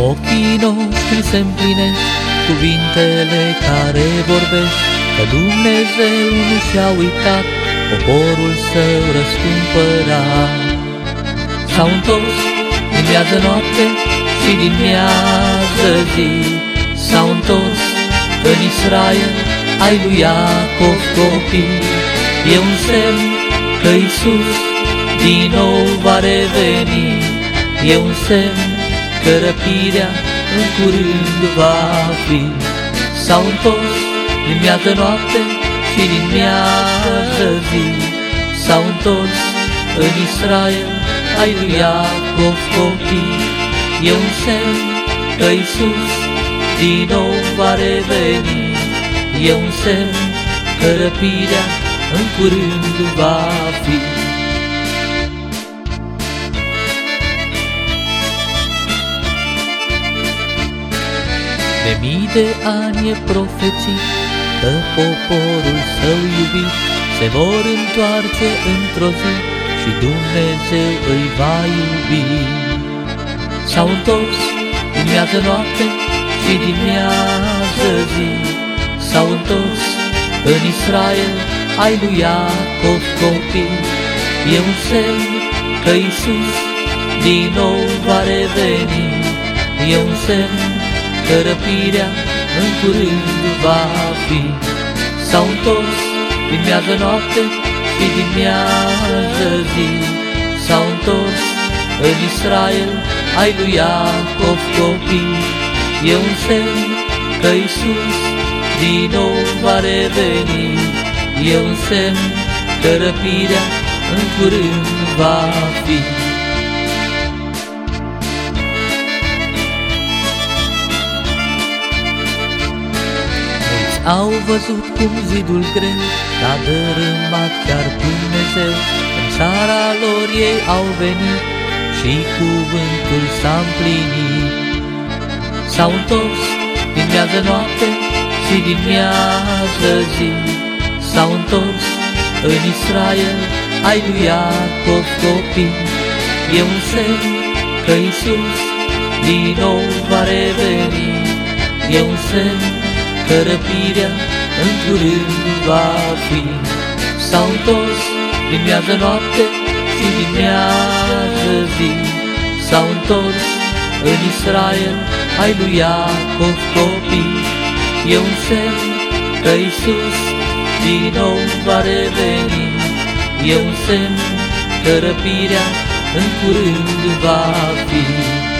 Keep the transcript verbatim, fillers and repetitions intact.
ochii noștri se împlinesc cuvintele care vorbesc, că Dumnezeu nu și-a uitat poporul său răscumpărat. S-au întors din miază noapte și din miază zi, s-au întors în Israel ai lui Iacov copii. E un semn că Iisus din nou va reveni, e un semn că răpirea în curând va fi. S-au întors din miază noapte și din miază zi, s-au întors în Israel ai lui Iacov copii. E un semn că Iisus din nou va reveni, e un semn că răpirea în curând va fi. De mii de ani e profețit că poporul său iubit se vor întoarce într-o zi și Dumnezeu îi va iubi. S-au întors din miază noapte și din miază zi, s-au întors în Israel ai lui Iacov copii. E un semn că Iisus din nou va reveni, e un semn că răpirea în curând va fi. S-au întors din miază noapte și din miază zi, s-au întors în Israel ai lui Iacov copii. E un semn că Iisus din nou va reveni, e un semn că răpirea în curând va fi. Mulți au văzut cum zidul greu l-a dărâmat chiar Dumnezeu, în țara lor ei au venit și cuvântul s-a împlinit. S-au întors din miază noapte și din miază zi, s-au întors în Israel ai lui Iacov copii. E un semn că Iisus din nou va reveni, e un semn că răpirea în curând va fi. S-au întors din miază noapte și din miază zi, s-au întors în Israel ai lui Iacov copii. E un semn că Iisus din nou va reveni, e un semn că răpirea în curând va fi.